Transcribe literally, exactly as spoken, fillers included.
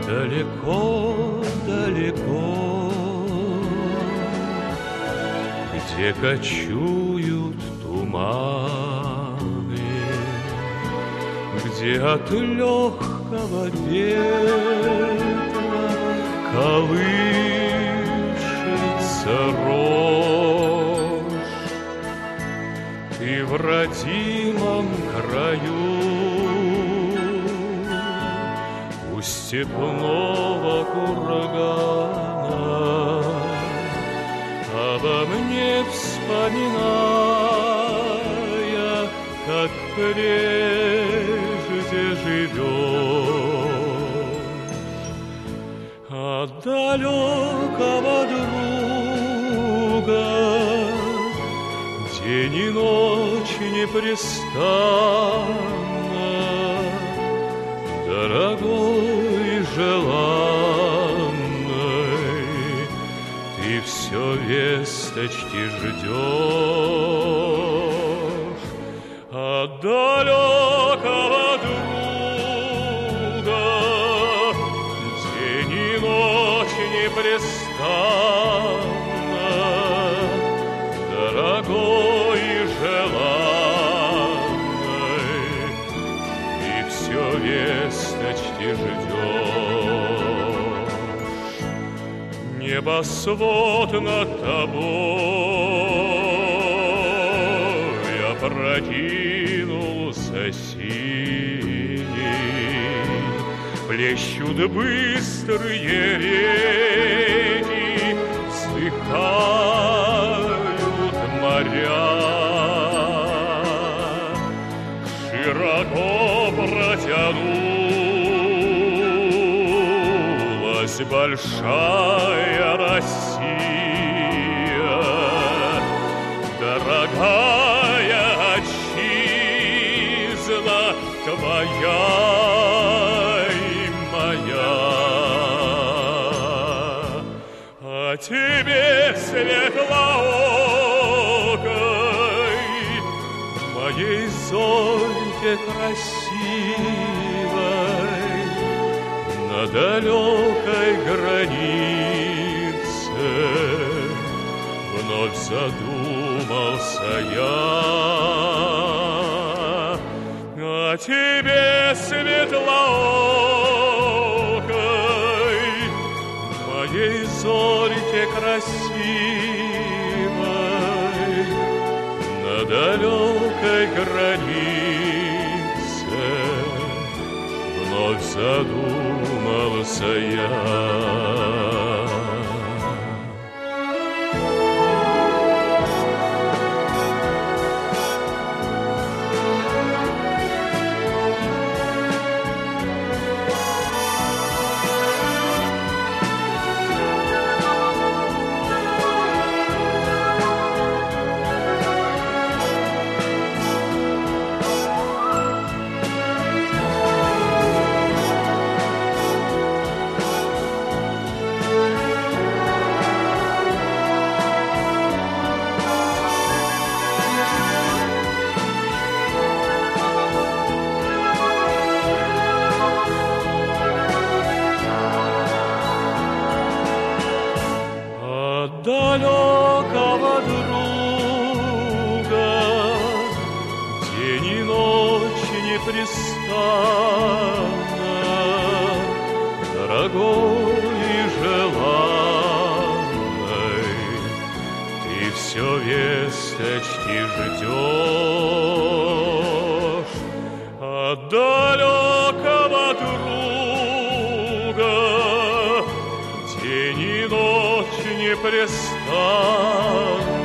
Далеко, далеко, где кочуют туманы, где от легкого ветра колышется рожь, и в родимом краю у степного кургана обо мне вспоминая, как прежде живешь, от далекого друга день и ночь непрестанно, дорогой и желанной, ты все весточки ждешь от далекого друга, день и ночь непрестанно, дорогой и желанной, ты все весточки ждешь. Небосвод над тобой опрокинулся синий, плещут быстрые реки, вздыхают моря, широко протянулась большая Россия, дорогая отчизна твоя и моя. А тебе, светлоокой, моей зорьке красивой, на далекой границе вновь задумался я. А тебе, светлоокой, моей зорьке красивой, на далекой границе вновь задумался я. Далекого друга день и ночь непрестанно, дорогой и желанной, ты все весточки ждешь от далекого друга день и ночь непрестанно,